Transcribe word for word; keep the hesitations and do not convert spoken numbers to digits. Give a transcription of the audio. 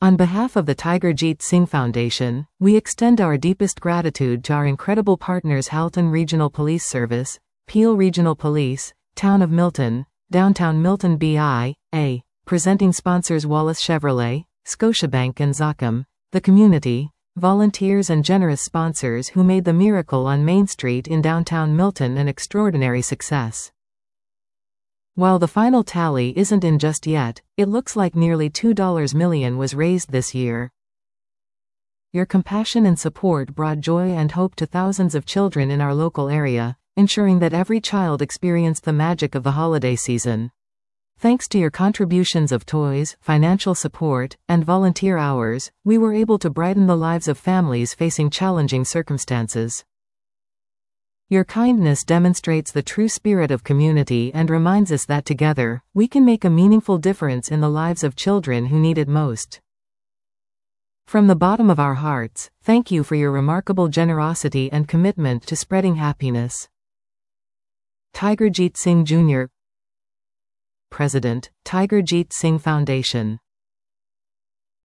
On behalf of the Tiger Jeet Singh Foundation, we extend our deepest gratitude to our incredible partners Halton Regional Police Service, Peel Regional Police, Town of Milton, Downtown Milton B I A, presenting sponsors Wallace Chevrolet, Scotiabank and Zachem, the community, volunteers and generous sponsors who made the miracle on Main Street in downtown Milton an extraordinary success. While the final tally isn't in just yet, it looks like nearly two million dollars was raised this year. Your compassion and support brought joy and hope to thousands of children in our local area, ensuring that every child experienced the magic of the holiday season. Thanks to your contributions of toys, financial support, and volunteer hours, we were able to brighten the lives of families facing challenging circumstances. Your kindness demonstrates the true spirit of community and reminds us that together, we can make a meaningful difference in the lives of children who need it most. From the bottom of our hearts, thank you for your remarkable generosity and commitment to spreading happiness. Tiger Jeet Singh Junior President, Tiger Jeet Singh Foundation.